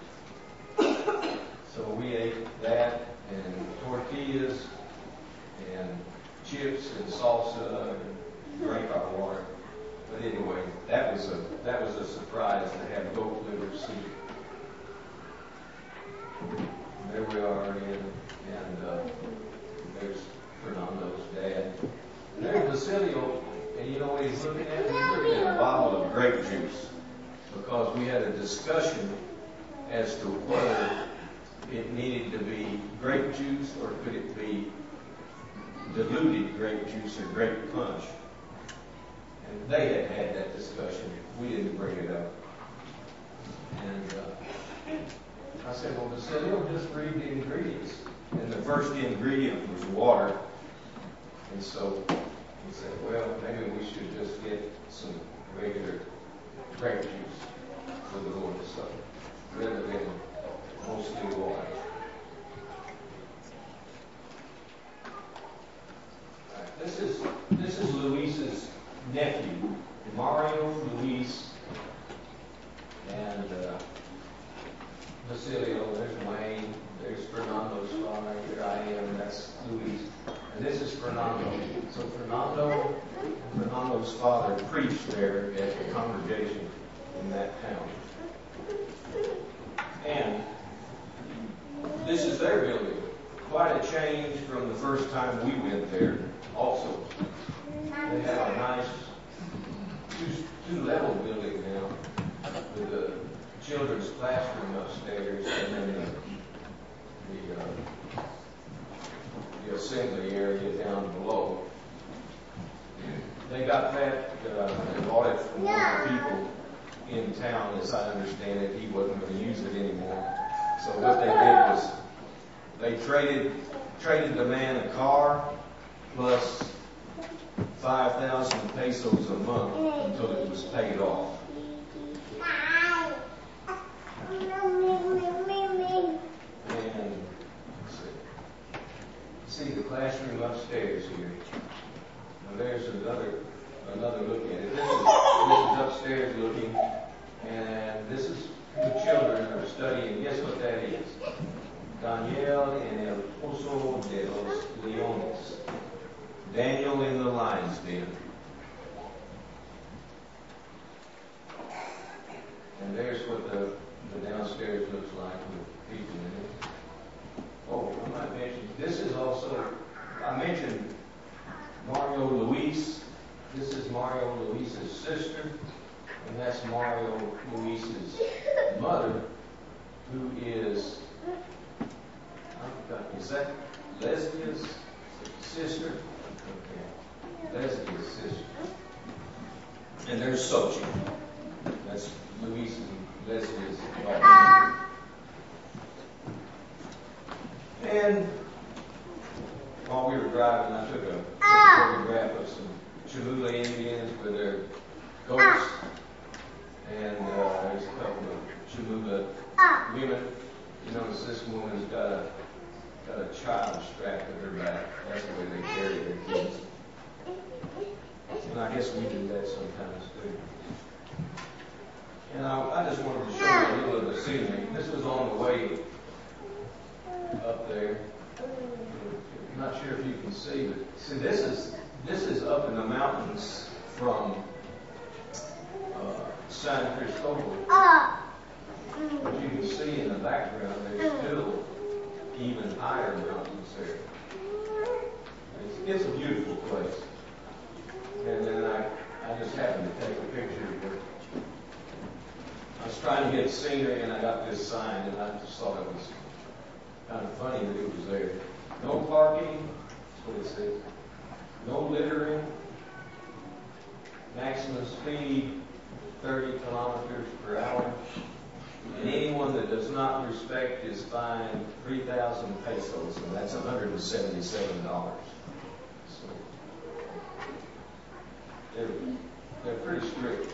So we ate that and tortillas and chips and salsa and drank our water. But anyway, that was a that was a surprise to have goat liver soup. There we are again, and uh, there's Fernando's dad. And there's Basilio, and you know what he's looking at? He's looking at a bottle of grape juice, because we had a discussion as to whether it needed to be grape juice or could it be diluted grape juice or grape punch. And they had had that discussion. We didn't bring it up. And uh, I said, "Well, Basilio, just read the ingredients." And the first ingredient was water. And so he said, "Well, maybe we should just get some regular grape juice for the Lord's Supper, rather than mostly water." Right, this is this is Luis's nephew, Mario Luis, and uh, Basilio. There's Wayne. There's Fernando's father. Here I am. That's Luis. And this is Fernando. So Fernando, Fernando's father preached there at the congregation in that town. And this is their building. Quite a change from the first time we went there also. They have a nice two, two-level building now with the children's classroom upstairs and then the, the, uh, the assembly area down below. They got that, uh, they bought it from one of the people in town, as I understand it. He wasn't going to use it anymore. So what they did was they traded traded the man a car plus five thousand pesos a month until it was paid off. And see, see the classroom upstairs here. Now there's another another look at it. This is, this is upstairs looking, and this is the children are studying. Guess what that is? Daniel en el Pozo de los Leones. Daniel in the lion's den. And there's what the, the downstairs looks like with people in it. Oh, I might mention, this is also, I mentioned Mario Luis. This is Mario Luis's sister, and that's Mario Luis's mother, who is, I forgot, is that Leslie's sister? Okay, Leslie's sister. And there's Sochi. That's Luis and Leslie's daughter. And while we were driving, I took a, took a photograph of some Cholula Indians with their goats. And uh, there's a couple of Cholula women. You notice this woman's got a got a child strapped to her back. That's the way they carry their kids. And I guess we do that sometimes too. And I, I just wanted to show you a little of the scenery. This was on the way there. I'm not sure if you can see, but see, this is this is up in the mountains from uh, San Cristobal. But you can see in the background there's still even higher mountains there. It's, it's a beautiful place. And then I, I just happened to take a picture of it. I was trying to get scenery and I got this sign and I just thought it was kind of funny that it was there. No parking, that's what it says. No littering. Maximum speed thirty kilometers per hour. And anyone that does not respect is fined three thousand pesos, and that's one hundred seventy-seven dollars. So they're, they're pretty strict.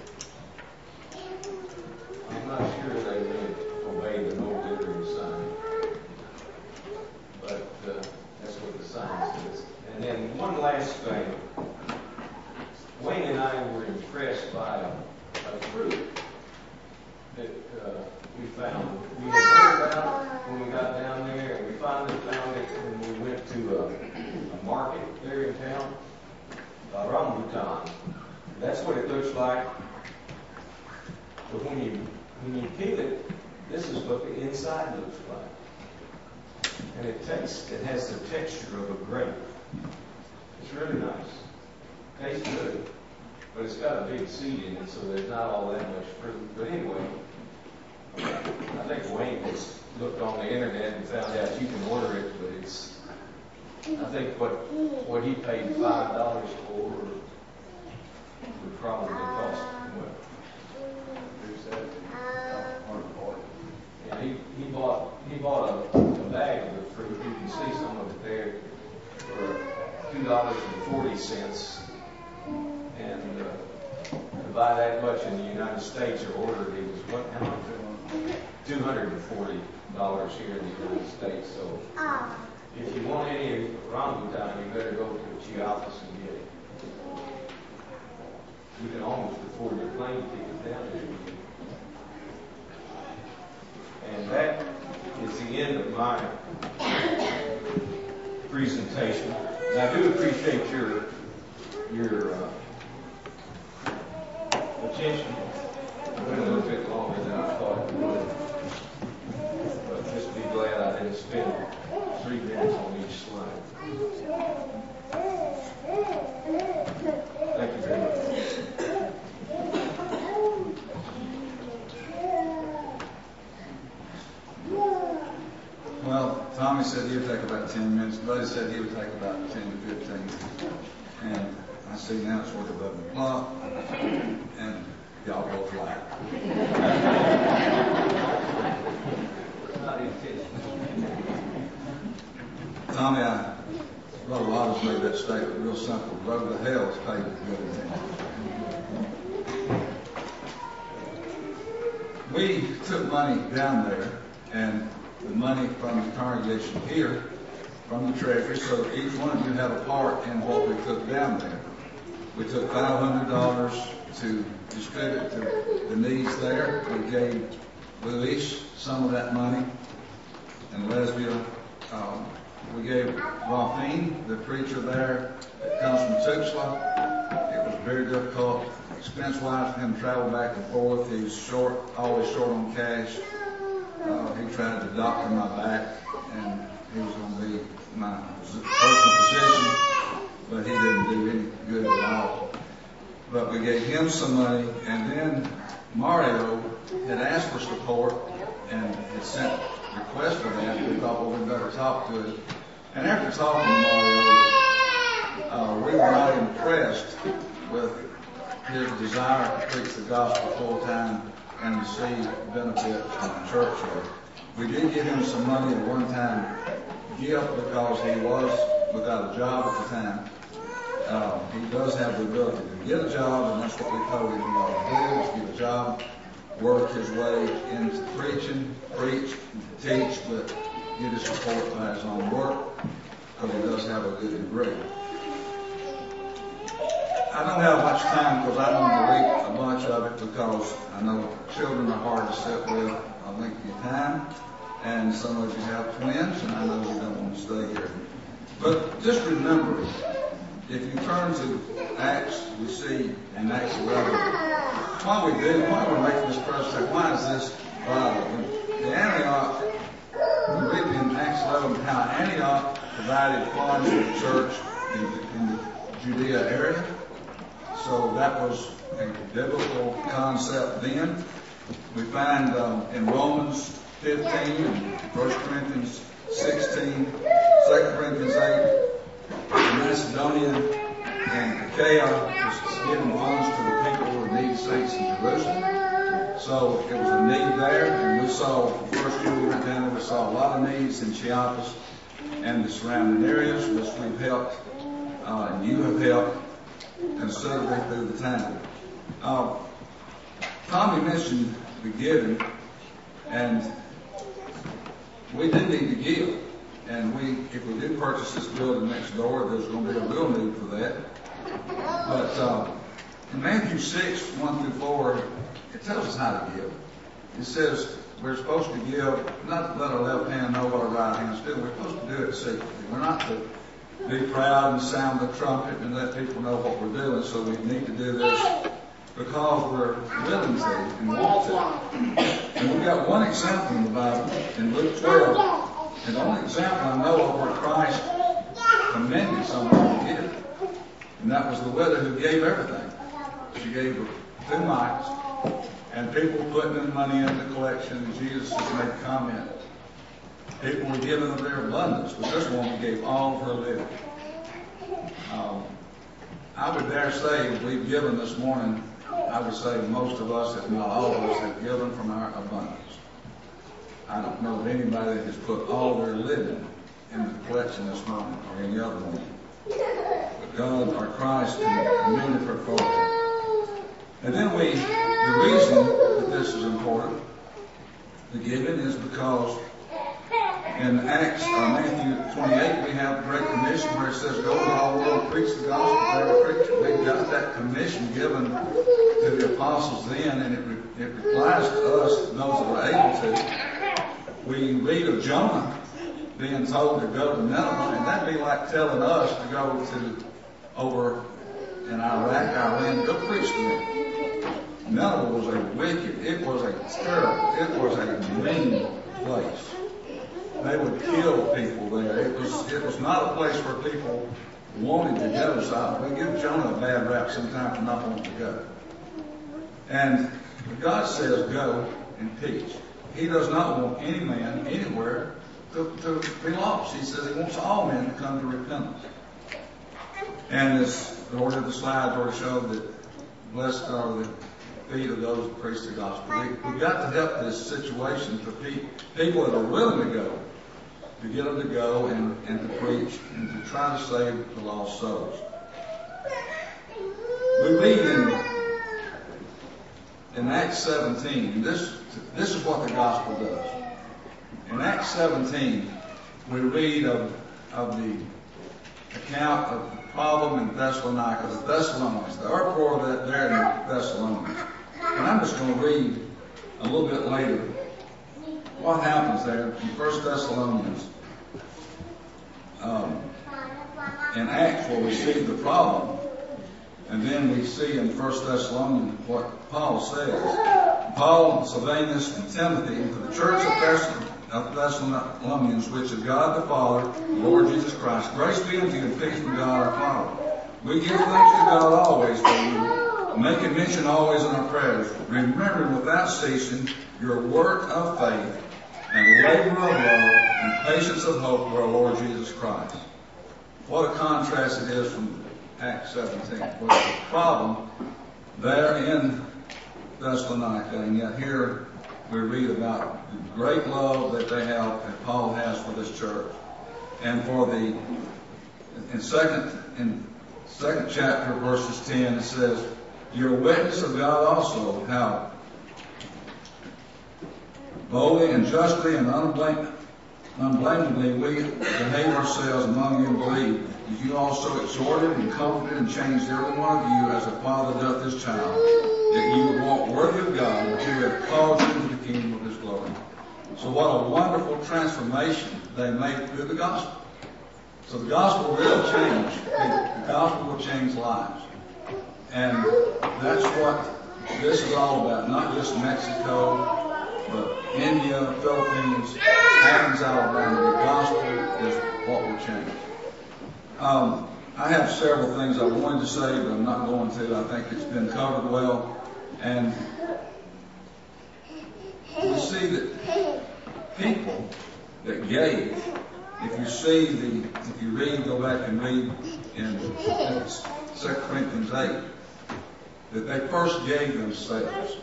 I'm not sure they really obey the no littering sign, but uh, that's what the sign says. And then one last thing. Wayne and I were impressed by a, a fruit that uh, we found. We had heard about it when we got down there, and we finally found it when we went to a, a market there in town. A rambutan. That's what it looks like. But when you when you peel it, this is what the inside looks like. And it tastes, it has the texture of a grape. It's really nice. Tastes good. But it's got a big seed in it, so there's not all that much fruit. But anyway, I think Wayne has looked on the internet and found out you can order it, but it's, I think what what he paid five dollars for would probably cost him what? Yeah, he, he bought he bought a, a bag of the fruit. You can see some of it there for two dollars and forty cents. And uh, to buy that much in the United States or ordered, it was what? How much? Two hundred and forty dollars here in the United States. So if you want any rambutan, you better go to Chiapas and get it. You can almost afford your plane ticket down there. And that is the end of my presentation. And I do appreciate your your uh, attention. It went a little bit longer than I thought it would. But just be glad I didn't spend three minutes on each slide. Thank you very much. Well, Tommy said he would take about ten minutes. Buddy said he would take about ten to fifteen. And I see now it's worth eleven o'clock, and y'all both laugh. Not intentional. Tommy, I wrote a lot of made that statement real simple. Road to hell is paved with good intentions. We took money down there, and the money from the congregation here, from the treasury, so that each one of you have a part in what we took down there. We took five hundred dollars to distribute to the needs there. We gave Luis some of that money, and Lesbia. Um, we gave Rafine, the preacher there that comes from Tuxtla. It was very difficult, expense-wise, for him to travel back and forth. He was short, always short on cash. Uh, he tried to doctor my back, and he was going to be my personal physician, but he didn't do any good at all. But we gave him some money, and then Mario had asked for support and had sent requests for that. We thought, well, we better talk to it. And after talking to Mario, uh, we were not impressed with his desire to preach the gospel full time and to see benefits from the church here. We did give him some money at one time gift because he was without a job at the time. Uh, he does have the ability to get a job, and that's what we told him he ought to do, is get a job, work his way into preaching, preach, teach, but get his support by his own work, because he does have a good degree. I don't have much time because I don't want to read a bunch of it because I know children are hard to sit with a lengthy time. and some of you have twins, and I know you don't want to stay here. But just remember, if you turn to Acts, we see in Acts eleven, why we do, why we're making this presentation, why is this vital? The Antioch, we read in Acts eleven how Antioch provided funds for the church in the, in the Judea area. So that was a biblical concept then. We find um, in Romans fifteen and First Corinthians sixteen, Second Corinthians eight, Macedonia and Achaia was giving funds to the people who were needy saints in Jerusalem. So it was a need there, and we saw, the first year we went down there, we saw a lot of needs in Chiapas and the surrounding areas, which we've helped, uh, and you have helped considerably through the time. Uh, Tommy mentioned the giving, and we do need to give. And we, if we do purchase this building next door, there's going to be a real need for that. But uh, in Matthew six, one through four, it tells us how to give. It says we're supposed to give, not to let our left hand know what our right hand's doing. We're supposed to do it secretly. We're not to be proud and sound the trumpet and let people know what we're doing. So we need to do this because we're willing to and want to. And we've got one example in the Bible, in Luke twelve. And the only example I know of where Christ commended someone to give. And that was the widow who gave everything. She gave her two mites, and people were putting in money in the collection, and Jesus just made a comment. People were giving of their abundance, but this woman gave all of her living. Um, I would dare say, if we've given this morning, I would say most of us, if not all of us, have given from our abundance. I don't know of anybody that has put all their living in the collection this morning or any other one. But God, our Christ, commended her for it. And then we, the reason that this is important, the giving, is because in Acts, or Matthew twenty-eight, we have the Great Commission where it says, go to all the world and preach the gospel to every creature. We've got that commission given to the apostles then, and it, re- it applies to us, those that are able to. We read of Jonah being told to go to Nineveh, and that'd be like telling us to go to over in Iraq, Iran, go preach to them. Nineveh was a wicked, it was a terrible, it was a mean place. They would kill people there. It was it was not a place where people wanted to go. So we give Jonah a bad rap sometimes for not wanting to go. And God says go and teach. He does not want any man anywhere to, to be lost. He says he wants all men to come to repentance. And as the order of the slides already showed, that blessed are the feet of those who preach the gospel. We, we've got to help this situation for pe- people that are willing to go, to get them to go and, and to preach and to try to save the lost souls. We read in, in Acts seventeen, and this, this is what the gospel does. In Acts seventeen, we read of, of the account of the problem in Thessalonica, the Thessalonians, the uproar that there in Thessalonians. And I'm just going to read a little bit later what happens there in First Thessalonians. Um, in Acts, where we see the problem, and then we see in First Thessalonians what Paul says. Paul, Silvanus, and Timothy, to the church of Thessalonians, of Thessalonians, which of God the Father, the Lord Jesus Christ, grace be unto you and peace from God our Father. We give thanks to God always for you, making mention always in our prayers, remembering without ceasing your work of faith and labor of love and patience of hope for our Lord Jesus Christ. What a contrast it is from Acts seventeen. What's the problem there in Thessalonica, and yet here we read about the great love that they have, that Paul has for this church. And for the, in second, in second chapter, verses ten, it says, you're a witness of God also, how boldly and justly and unblame, unblameably we behave ourselves among you and believe. You also exhorted and comforted and changed every one of you as a father doth his child, that you would walk worthy of God, that you have called you into the kingdom of his glory. So what a wonderful transformation they make through the gospel. So the gospel will change people. The gospel will change lives. And that's what this is all about. Not just Mexico, but India, Philippines, Athens, Alabama. The gospel is what will change. Um, I have several things I wanted to say, but I'm not going to. I think it's been covered well. And we see that people that gave, if you see the, if you read, go back and read in Second Corinthians eight, that they first gave themselves.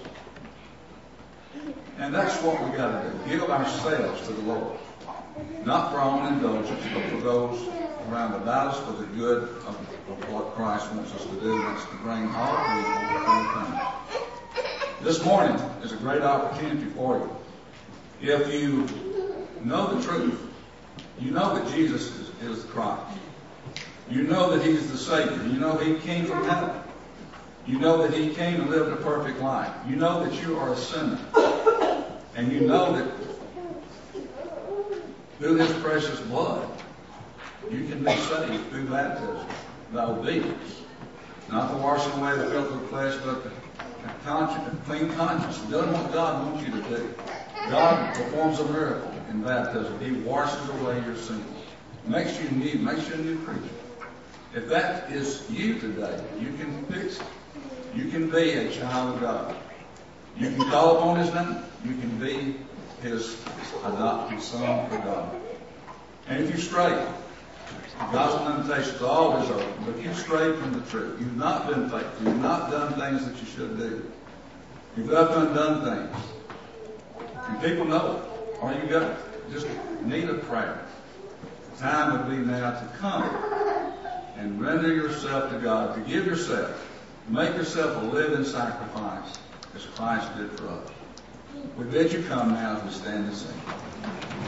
And that's what we got to do. Give ourselves to the Lord. Not for our own indulgence, but for those around about us, for the good of, of what Christ wants us to do. That's to bring all people to repentance. This morning is a great opportunity for you. If you know the truth, you know that Jesus is, is the Christ. You know that He's the Savior. You know He came from heaven. You know that He came and lived a perfect life. You know that you are a sinner. And you know that through His precious blood, you can be saved through baptism, by obedience. Not the washing away the filth of the flesh, but the conscience, clean conscience. Doing what God wants you to do. God performs a miracle in baptism. He washes away your sins. Makes you new, makes you a new creature. If that is you today, you can fix it. You can be a child of God. You can call upon His name. You can be His adopted son for God. And if you stray, the gospel invitation is always open. But if you've strayed from the truth, you've not been faithful, you've not done things that you should do, you've left undone things, and people know it, or you got just need a prayer, the time would be now to come and render yourself to God, to give yourself, make yourself a living sacrifice as Christ did for us. We bid you come now as we stand and sing.